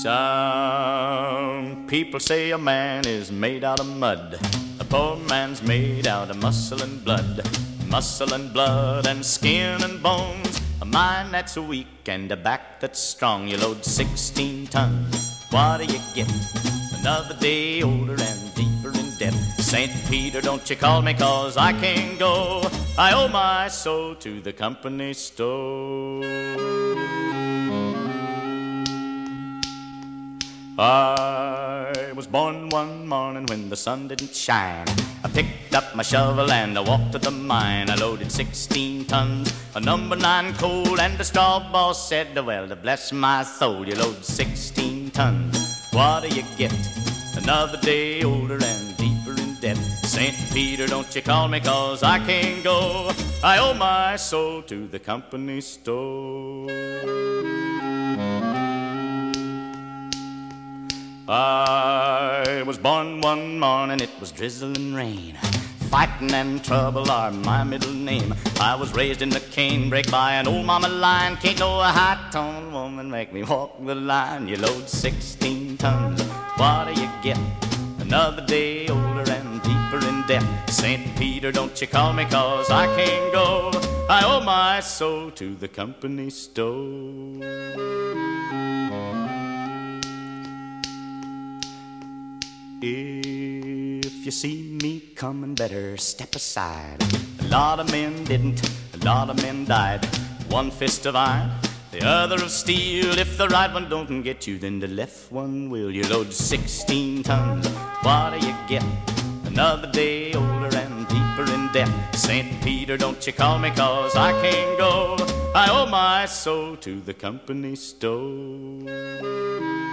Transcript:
Some people say a man is made out of mud. A poor man's made out of muscle and blood. Muscle and blood and skin and bones. A mind that's weak and a back that's strong. You load 16 tons, what do you get? Another day older and deeper in debt. St. Peter, don't you call me, 'cause I can't go. I owe my soul to the company store. I was born one morning when the sun didn't shine. I picked up my shovel and I walked to the mine. I loaded 16 tons of number 9 coal, and the straw boss said, well, to bless my soul, you load 16 tons, what do you get? Another day older and deeper in debt. St. Peter, don't you call me, 'cause I can't go. I owe my soul to the company store. I was born one morning, it was drizzling rain. Fighting and trouble are my middle name. I was raised in the canebrake by an old mama lion. Can't no high-toned woman make me walk the line. You load 16 tons, what do you get? Another day older and deeper in debt. St. Peter, don't you call me, 'cause I can't go. I owe my soul to the company store. If you see me coming, better step aside. A lot of men didn't, a lot of men died. One fist of iron, the other of steel. If the right one don't get you, then the left one will. You load 16 tons, what do you get? Another day older and deeper in debt. St. Peter, don't you call me, 'cause I can't go. I owe my soul to the company store.